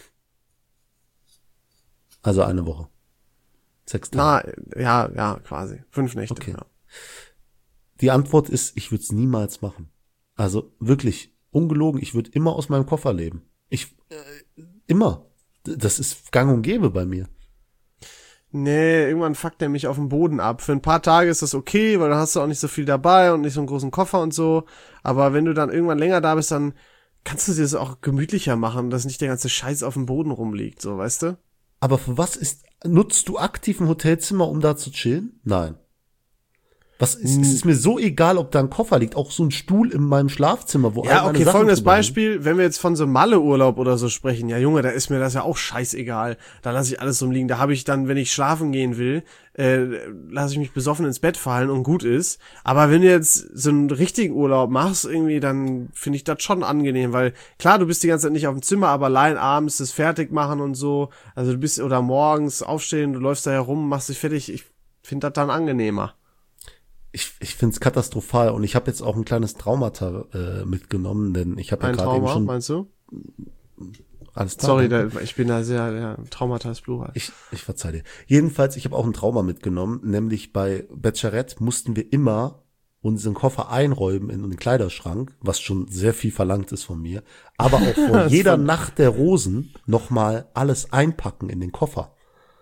Also eine Woche. 6 Tage. Ja, quasi. 5 Nächte. Okay. Ja. Die Antwort ist, ich würde es niemals machen. Also wirklich, ungelogen, ich würde immer aus meinem Koffer leben. Immer. Das ist gang und gäbe bei mir. Nee, irgendwann fuckt der mich auf den Boden ab. Für ein paar Tage ist das okay, weil dann hast du auch nicht so viel dabei und nicht so einen großen Koffer und so. Aber wenn du dann irgendwann länger da bist, dann kannst du dir das auch gemütlicher machen, dass nicht der ganze Scheiß auf dem Boden rumliegt, so, weißt du? Aber für was nutzt du aktiv ein Hotelzimmer, um da zu chillen? Nein. Es ist mir so egal, ob da ein Koffer liegt, auch so ein Stuhl in meinem Schlafzimmer, wo ja, okay, folgendes Beispiel, wenn wir jetzt von so Malle-Urlaub oder so sprechen, ja Junge, da ist mir das ja auch scheißegal, da lasse ich alles rumliegen, da habe ich dann, wenn ich schlafen gehen will, lasse ich mich besoffen ins Bett fallen und gut ist, aber wenn du jetzt so einen richtigen Urlaub machst irgendwie, dann finde ich das schon angenehm, weil klar, du bist die ganze Zeit nicht auf dem Zimmer, aber allein abends das fertig machen und so, also du bist, oder morgens aufstehen, du läufst da herum, machst dich fertig, ich finde das dann angenehmer. Ich finde es katastrophal und ich habe jetzt auch ein kleines Traumata mitgenommen, denn ich habe ja gerade eben schon... Meinst du? Alles klar. Sorry, ich bin da sehr, ja, Traumata ist Plural. Ich verzeih dir. Jedenfalls, ich habe auch ein Trauma mitgenommen, nämlich bei Bachelorette mussten wir immer unseren Koffer einräumen in den Kleiderschrank, was schon sehr viel verlangt ist von mir, aber auch vor jeder Nacht der Rosen nochmal alles einpacken in den Koffer.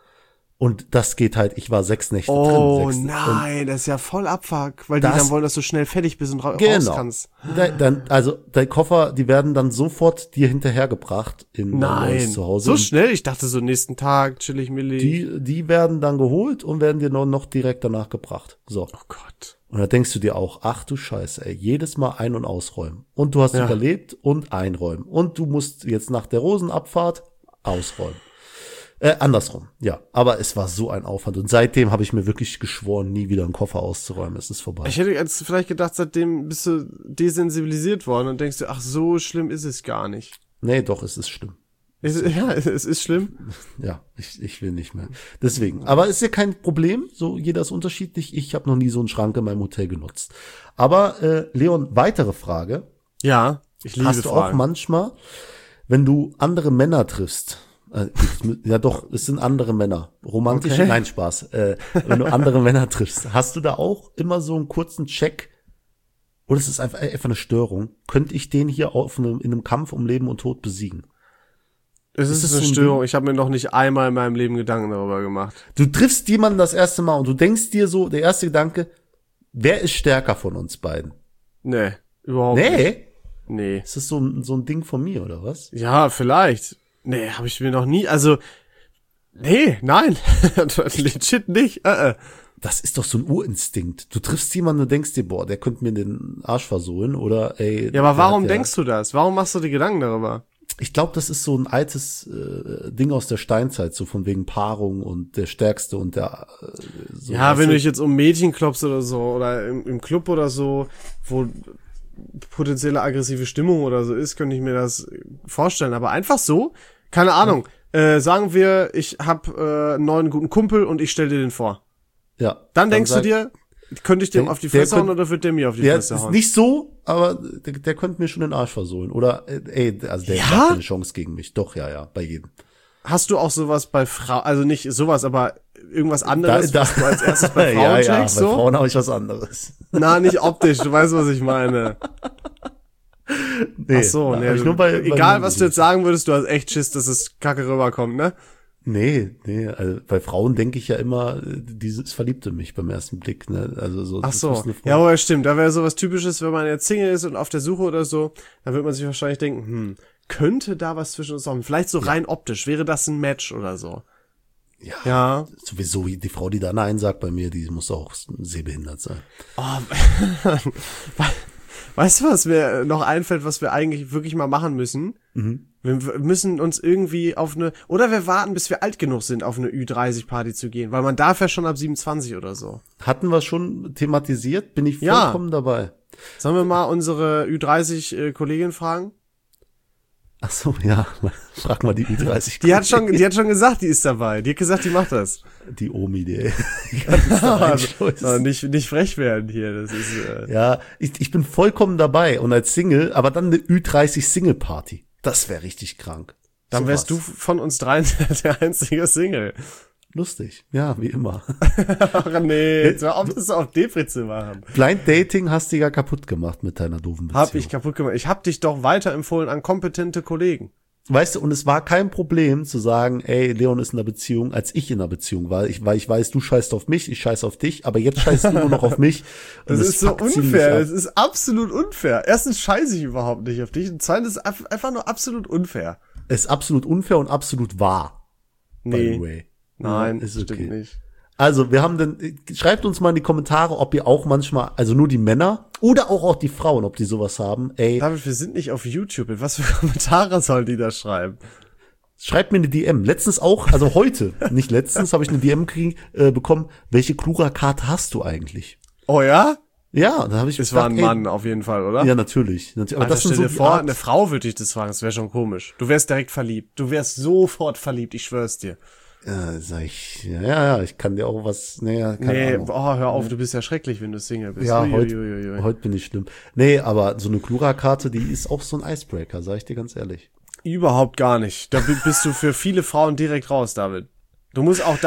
Und das geht halt, ich war 6 Nächte drin. Oh nein, das ist ja voll Abfuck, weil die dann wollen, dass du schnell fertig bist und raus kannst. Also dein Koffer, die werden dann sofort dir hinterhergebracht in dein neues Zuhause. So schnell? Ich dachte so nächsten Tag, chillig, millig. Die werden dann geholt und werden dir noch direkt danach gebracht. So. Oh Gott. Und da denkst du dir auch, ach du Scheiße, ey, jedes Mal ein- und ausräumen. Und du hast überlebt und einräumen. Und du musst jetzt nach der Rosenabfahrt ausräumen. Andersrum, ja. Aber es war so ein Aufwand. Und seitdem habe ich mir wirklich geschworen, nie wieder einen Koffer auszuräumen. Es ist vorbei. Ich hätte jetzt vielleicht gedacht, seitdem bist du desensibilisiert worden und denkst du, ach, so schlimm ist es gar nicht. Nee, doch, es ist schlimm. Es ist schlimm. Ja, ich will nicht mehr. Deswegen. Aber ist ja kein Problem. So, jeder ist unterschiedlich. Ich habe noch nie so einen Schrank in meinem Hotel genutzt. Aber, Leon, weitere Frage. Ja, ich liebe Hast du Fragen. auch manchmal, wenn du andere Männer triffst, ja doch, es sind andere Männer. Romantische, Okay. nein, Spaß. Wenn du andere Männer triffst, hast du da auch immer so einen kurzen Check? Oder ist es einfach eine Störung? Könnte ich den hier in einem Kampf um Leben und Tod besiegen? Es ist eine so ein Störung. Ich habe mir noch nicht einmal in meinem Leben Gedanken darüber gemacht. Du triffst jemanden das erste Mal und du denkst dir so, der erste Gedanke, wer ist stärker von uns beiden? Nee, überhaupt nicht. Nee? Nee. Ist das so ein Ding von mir, oder was? Ja, vielleicht. Nee, habe ich mir noch nie, also, nee, nein. Legit nicht. Das ist doch so ein Urinstinkt. Du triffst jemanden und denkst dir, boah, der könnte mir den Arsch versohlen, oder ey. Ja, aber warum denkst du das? Warum machst du dir Gedanken darüber? Ich glaube, das ist so ein altes Ding aus der Steinzeit, so von wegen Paarung und der Stärkste und der so. Ja, wenn du dich jetzt um Mädchen klopfst oder so, oder im Club oder so, wo potenzielle aggressive Stimmung oder so ist, könnte ich mir das vorstellen. Aber einfach so, keine Ahnung. Sagen wir, ich hab einen neuen guten Kumpel und ich stell dir den vor. Ja. Dann denkst du dir, könnte ich dem auf die Fresse hauen oder wird der mir auf die Fresse ist hauen? nicht so, aber der könnte mir schon den Arsch versohlen. Oder, also der Ja? hat eine Chance gegen mich. Doch, ja, bei jedem. Hast du auch sowas bei Frauen, also nicht sowas, aber irgendwas anderes, Da- was du als erstes bei Frauen ja, checkst, bei so? Frauen habe ich was anderes. Na, nicht optisch, du weißt, was ich meine. Nee, Ach so, hab nee, ich nur bei egal, was du jetzt sagen würdest, du hast echt Schiss, dass es kacke rüberkommt, ne? Nee, also bei Frauen denke ich ja immer, dieses verliebt in mich beim ersten Blick, ne? Also so. Ach das so, muss eine Frau- ja, aber stimmt, da wäre sowas Typisches, wenn man jetzt Single ist und auf der Suche oder so, dann wird man sich wahrscheinlich denken, könnte da was zwischen uns kommen? Vielleicht so rein optisch, wäre das ein Match oder so? Ja. Sowieso, die Frau, die da Nein sagt bei mir, die muss auch sehbehindert sein. Oh, weißt du, was mir noch einfällt, was wir eigentlich wirklich mal machen müssen? Wir müssen uns irgendwie oder wir warten, bis wir alt genug sind, auf eine Ü30-Party zu gehen, weil man darf ja schon ab 27 oder so. Hatten wir schon thematisiert, bin ich Ja. vollkommen dabei. Sollen wir mal unsere Ü30-Kollegin fragen? Ach so, ja, frag mal die Ü30. Die hat schon gesagt, die ist dabei. Die hat gesagt, die macht das. Die Omi, die kann uns da reinschleusen. Nicht frech werden hier, das ist, Ja, ich bin vollkommen dabei und als Single, aber dann eine Ü30-Single-Party. Das wäre richtig krank. dann So wärst du was. von uns dreien der einzige Single. Lustig, ja, wie immer. Ach nee, jetzt hör auf, das auf Depri zu machen. Blind Dating hast du ja kaputt gemacht mit deiner doofen Beziehung. Hab ich kaputt gemacht. Ich hab dich doch weiterempfohlen an kompetente Kollegen. Weißt du, und es war kein Problem zu sagen, ey, Leon ist in einer Beziehung, als ich in einer Beziehung war. Weil ich weiß, du scheißt auf mich, ich scheiß auf dich, aber jetzt scheißt du nur noch auf mich. Und Das ist so fuckt ziemlich unfair. ab. Das ist absolut unfair. Erstens scheiße ich überhaupt nicht auf dich. Und zweitens ist es einfach nur absolut unfair. Es ist absolut unfair und absolut wahr. By the Nee. way. Nein, Ja, ist stimmt okay. nicht. Also, wir haben schreibt uns mal in die Kommentare, ob ihr auch manchmal, also nur die Männer oder auch die Frauen, ob die sowas haben. Ey, David, wir sind nicht auf YouTube. In was für Kommentare sollen die da schreiben? schreibt mir eine DM. Letztens auch, also heute, nicht letztens, habe ich eine DM bekommen, welche Klura-Karte hast du eigentlich? Oh ja? Ja, da habe ich Es war ein ey, Mann auf jeden Fall, oder? Ja, natürlich. Aber Alter, das sind stell so dir die vor, Art, eine Frau würde dich das fragen. Das wäre schon komisch. Du wärst direkt verliebt. Du wärst sofort verliebt, ich schwör's dir. sag ich, ja, ich kann dir auch was, keine Nee, Ahnung. hör auf, du bist ja schrecklich, wenn du Single bist. Ja, Uiuiuiui. heute bin ich schlimm. Nee, aber so eine Klura-Karte, die ist auch so ein Icebreaker, sag ich dir ganz ehrlich. Überhaupt gar nicht. Da bist du für viele Frauen direkt raus, David. Du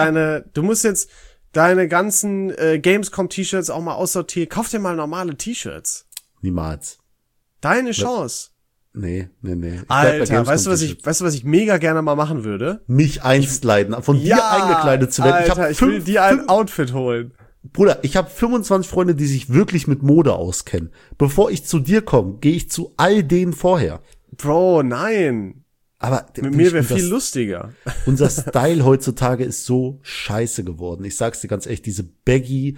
musst jetzt deine ganzen Gamescom-T-Shirts auch mal aussortieren. Kauf dir mal normale T-Shirts. Niemals. Deine Chance. Nee. Alter, weißt du, was ich mega gerne mal machen würde? Mich einkleiden, von dir eingekleidet zu werden. Alter, ich will dir ein Outfit holen. Bruder, ich habe 25 Freunde, die sich wirklich mit Mode auskennen. Bevor ich zu dir komme, gehe ich zu all denen vorher. Bro, nein. Aber mit mir wäre viel lustiger. Unser Style heutzutage ist so scheiße geworden. Ich sag's dir ganz ehrlich, diese baggy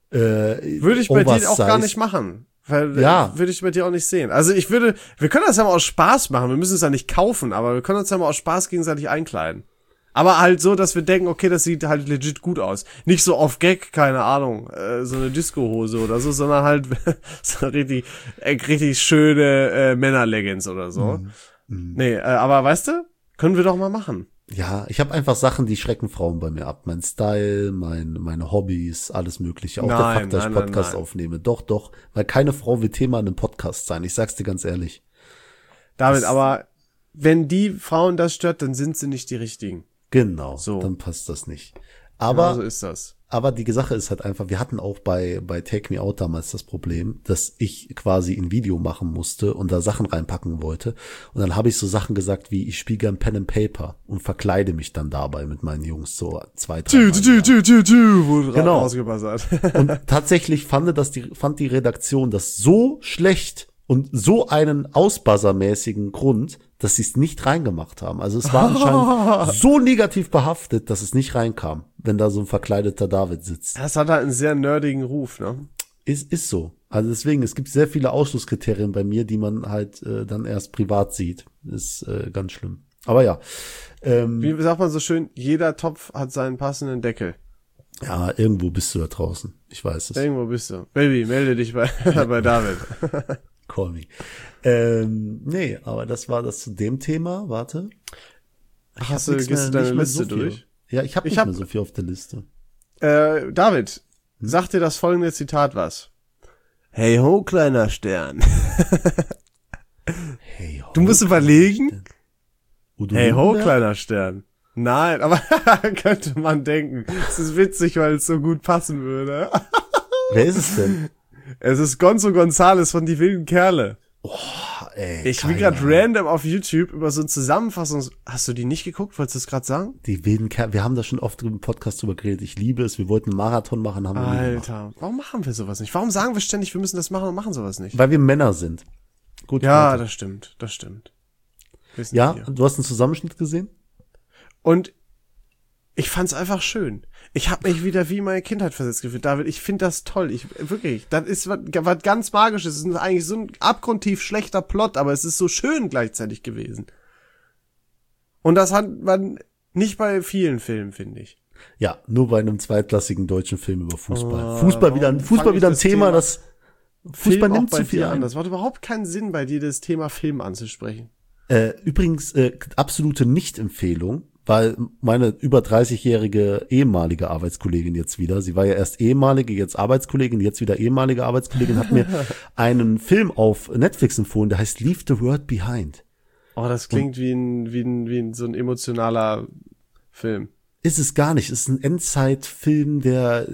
würde ich bei dir auch gar nicht machen. Weil würde ich bei dir auch nicht sehen. Also wir können das ja mal aus Spaß machen. Wir müssen es ja nicht kaufen, aber wir können uns ja mal aus Spaß gegenseitig einkleiden. Aber halt so, dass wir denken, okay, das sieht halt legit gut aus. Nicht so auf Gag, keine Ahnung, so eine Disco-Hose oder so, sondern halt so richtig schöne Männer-Leggings oder so. Nee, aber weißt du, können wir doch mal machen. Ja, ich habe einfach Sachen, die schrecken Frauen bei mir ab. Mein Style, meine Hobbys, alles mögliche. Auch der Fakt, dass ich Podcast aufnehme. Doch, weil keine Frau will Thema in einem Podcast sein. Ich sag's dir ganz ehrlich. David, aber wenn die Frauen das stört, dann sind sie nicht die richtigen. Genau, so. Dann passt das nicht. Aber genau so ist das. Aber die Sache ist halt einfach, wir hatten auch bei Take Me Out damals das Problem, dass ich quasi ein Video machen musste und da Sachen reinpacken wollte. Und dann habe ich so Sachen gesagt wie, ich spiele gern Pen and Paper und verkleide mich dann dabei mit meinen Jungs so 2-3 Mal. Wo genau. Rausgebassert. Und tatsächlich fand die Redaktion das so schlecht und so einen ausbuzzer-mäßigen Grund, dass sie es nicht reingemacht haben. Also es war anscheinend so negativ behaftet, dass es nicht reinkam, wenn da so ein verkleideter David sitzt. Das hat halt einen sehr nerdigen Ruf, ne? Ist so. Also deswegen, es gibt sehr viele Ausschlusskriterien bei mir, die man halt dann erst privat sieht. Ist ganz schlimm. Aber ja. Wie sagt man so schön, jeder Topf hat seinen passenden Deckel. Ja, irgendwo bist du da draußen. Ich weiß es. Irgendwo bist du. Baby, melde dich bei David. Call me. Nee, aber das war das zu dem Thema. Warte. Gehst du deine Liste so durch? Ja, ich habe nicht mehr so viel auf der Liste. David, sag dir das folgende Zitat was. Hey ho, kleiner Stern. Hey ho, du musst überlegen. Hey ho, Lindenberg? kleiner Stern. Nein, aber könnte man denken. Es ist witzig, weil es so gut passen würde. Wer ist es denn? Es ist Gonzo Gonzales von Die wilden Kerle. Oh, ey, ich bin gerade random auf YouTube über so eine Zusammenfassung. Hast du die nicht geguckt? Wolltest du das gerade sagen? Die wilden Kerle. Wir haben da schon oft im Podcast drüber geredet. Ich liebe es. Wir wollten einen Marathon machen, haben wir nie gemacht. Alter, warum machen wir sowas nicht? Warum sagen wir ständig, wir müssen das machen und machen sowas nicht? Weil wir Männer sind. Gut. Ja, weiter. das stimmt. Wissen ja, wir. du hast einen Zusammenschnitt gesehen? Und ich fand's einfach schön. Ich habe mich wieder wie in meine Kindheit versetzt gefühlt. David, ich finde das toll. Wirklich, das ist was ganz Magisches. Es ist eigentlich so ein abgrundtief schlechter Plot, aber es ist so schön gleichzeitig gewesen. Und das hat man nicht bei vielen Filmen, finde ich. Ja, nur bei einem zweitklassigen deutschen Film über Fußball. Fußball wieder ein Thema, das Fußball nimmt zu viel an. Das macht überhaupt keinen Sinn, bei dir das Thema Film anzusprechen. Übrigens, absolute Nicht-Empfehlung, weil meine über 30-jährige ehemalige Arbeitskollegin jetzt wieder, sie war ja erst ehemalige, jetzt Arbeitskollegin, jetzt wieder ehemalige Arbeitskollegin, hat mir einen Film auf Netflix empfohlen, der heißt Leave the World Behind. Oh, das klingt wie ein so ein emotionaler Film. Ist es gar nicht. Es ist ein Endzeit-Film, der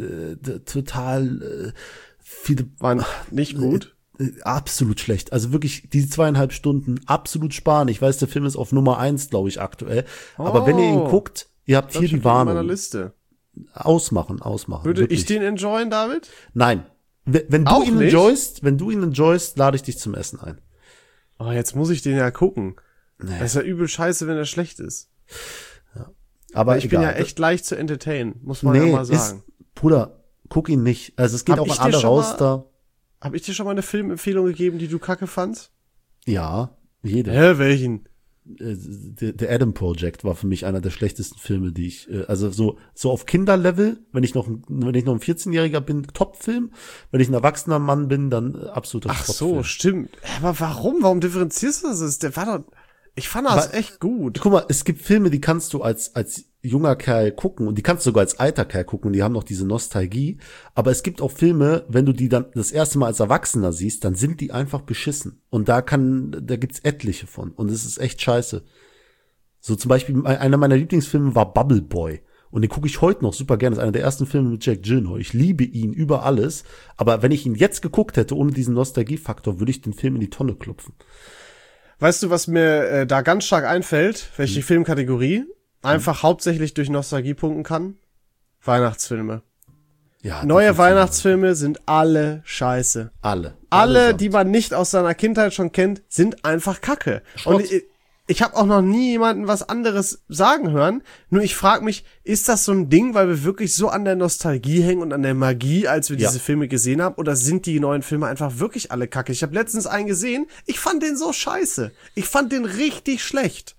total viele... War nicht gut? Absolut schlecht. Also wirklich, die 2,5 Stunden, absolut sparen. Ich weiß, der Film ist auf Nummer 1, glaube ich, aktuell. Aber wenn ihr ihn guckt, ihr habt hier die Warnung. In meiner Liste. Ausmachen. Würde wirklich. ich den enjoyen, David? Nein. Wenn du ihn enjoyst, lade ich dich zum Essen ein. Oh, jetzt muss ich den ja gucken. Nee. Das ist ja übel scheiße, wenn er schlecht ist. Ja. Aber ich bin ja echt leicht zu entertainen, muss man ja mal sagen. Bruder, guck ihn nicht. Also es geht auch an alle raus da. Hab ich dir schon mal eine Filmempfehlung gegeben, die du kacke fandst? Ja, jede. Hä, welchen? The Adam Project war für mich einer der schlechtesten Filme, die ich, also so auf Kinderlevel, wenn ich noch ein 14-Jähriger bin, Top-Film. Wenn ich ein erwachsener Mann bin, dann absoluter Ach so, stimmt. Aber warum? Warum differenzierst du das? Der war doch, ich fand das echt gut. Guck mal, es gibt Filme, die kannst du als junger Kerl gucken und die kannst du sogar als alter Kerl gucken und die haben noch diese Nostalgie. Aber es gibt auch Filme, wenn du die dann das erste Mal als Erwachsener siehst, dann sind die einfach beschissen. Und da gibt's etliche von. Und es ist echt scheiße. So zum Beispiel, einer meiner Lieblingsfilme war Bubble Boy. Und den gucke ich heute noch super gerne. Das ist einer der ersten Filme mit Jack Gyllenhaal. Ich liebe ihn über alles. Aber wenn ich ihn jetzt geguckt hätte, ohne diesen Nostalgiefaktor, würde ich den Film in die Tonne klopfen. Weißt du, was mir da ganz stark einfällt, welche Filmkategorie einfach hauptsächlich durch Nostalgie punkten kann? Weihnachtsfilme. Ja, Neue Weihnachtsfilme sind alle scheiße. Alle, die man nicht aus seiner Kindheit schon kennt, sind einfach Kacke. Schrott. Und ich habe auch noch nie jemanden was anderes sagen hören. Nur ich frage mich, ist das so ein Ding, weil wir wirklich so an der Nostalgie hängen und an der Magie, als wir diese Filme gesehen haben? Oder sind die neuen Filme einfach wirklich alle Kacke? Ich habe letztens einen gesehen, ich fand den so scheiße. Ich fand den richtig schlecht.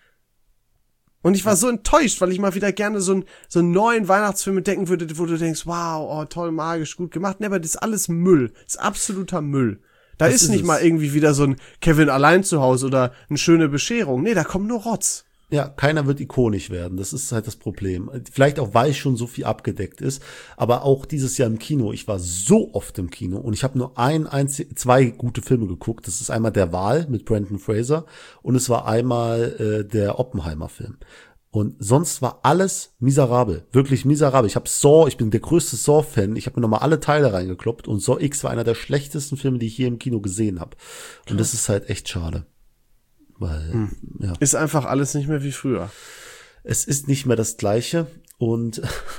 Und ich war so enttäuscht, weil ich mal wieder gerne so einen neuen Weihnachtsfilm entdecken würde, wo du denkst, wow, oh, toll, magisch, gut gemacht. Nee, aber das ist alles Müll. Das ist absoluter Müll. Da ist nicht mal irgendwie wieder so ein Kevin allein zu Hause oder eine schöne Bescherung. Nee, da kommt nur Rotz. Ja, keiner wird ikonisch werden. Das ist halt das Problem. Vielleicht auch, weil schon so viel abgedeckt ist. Aber auch dieses Jahr im Kino. Ich war so oft im Kino und ich habe nur zwei gute Filme geguckt. Das ist einmal Der Wahl mit Brendan Fraser und es war einmal der Oppenheimer-Film. Und sonst war alles miserabel. Wirklich miserabel. Ich bin der größte Saw-Fan. Ich habe mir nochmal alle Teile reingekloppt und Saw X war einer der schlechtesten Filme, die ich hier im Kino gesehen habe. Und das ist halt echt schade. Weil, ja. Ist einfach alles nicht mehr wie früher. Es ist nicht mehr das Gleiche. Und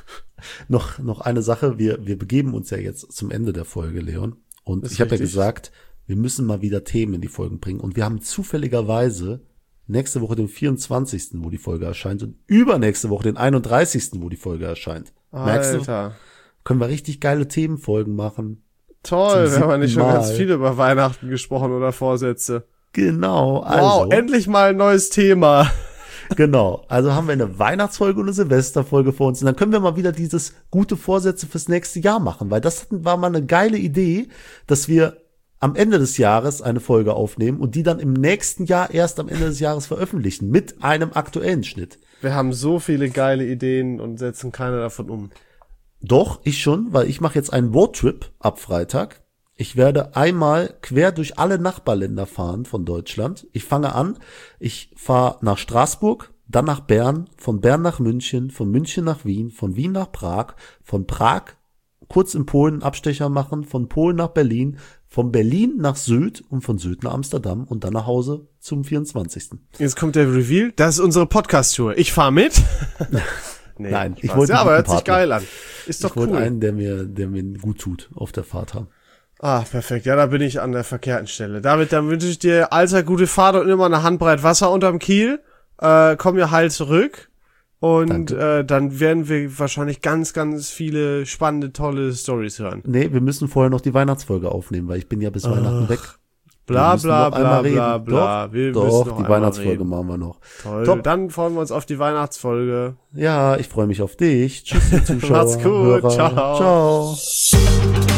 noch eine Sache. Wir begeben uns ja jetzt zum Ende der Folge, Leon. Und ich habe ja gesagt, wir müssen mal wieder Themen in die Folgen bringen. Und wir haben zufälligerweise nächste Woche den 24., wo die Folge erscheint und übernächste Woche den 31., wo die Folge erscheint. Merkst du? Können wir richtig geile Themenfolgen machen. Toll, wir haben ja nicht schon ganz viel über Weihnachten gesprochen oder Vorsätze. Genau. Also, wow, endlich mal ein neues Thema. Genau, also haben wir eine Weihnachtsfolge und eine Silvesterfolge vor uns und dann können wir mal wieder dieses gute Vorsätze fürs nächste Jahr machen, weil das war mal eine geile Idee, dass wir am Ende des Jahres eine Folge aufnehmen und die dann im nächsten Jahr erst am Ende des Jahres veröffentlichen, mit einem aktuellen Schnitt. Wir haben so viele geile Ideen und setzen keine davon um. Doch, ich schon, weil ich mache jetzt einen Roadtrip ab Freitag. Ich werde einmal quer durch alle Nachbarländer fahren von Deutschland. Ich fange an, ich fahre nach Straßburg, dann nach Bern, von Bern nach München, von München nach Wien, von Wien nach Prag, von Prag kurz in Polen einen Abstecher machen, von Polen nach Berlin, von Berlin nach Sylt und von Sylt nach Amsterdam und dann nach Hause zum 24. Jetzt kommt der Reveal, das ist unsere Podcast-Tour. Ich fahre mit. Nee, nein, ich wollte aber hört sich geil an. Ist doch cool. Ich wollte einen, der mir gut tut auf der Fahrt haben. Ah, perfekt. Ja, da bin ich an der verkehrten Stelle. David, dann wünsche ich dir allzeit gute Fahrt und immer eine Handbreit Wasser unterm Kiel. Komm ja heil zurück. Und dann werden wir wahrscheinlich ganz, ganz viele spannende, tolle Storys hören. Nee, wir müssen vorher noch die Weihnachtsfolge aufnehmen, weil ich bin ja bis Weihnachten weg. Bla bla bla bla bla. Doch, die Weihnachtsfolge machen wir noch. Toll. Top. Dann freuen wir uns auf die Weihnachtsfolge. Ja, ich freue mich auf dich. Tschüss, die Zuschauer. Macht's gut. Hörer. Ciao. Ciao.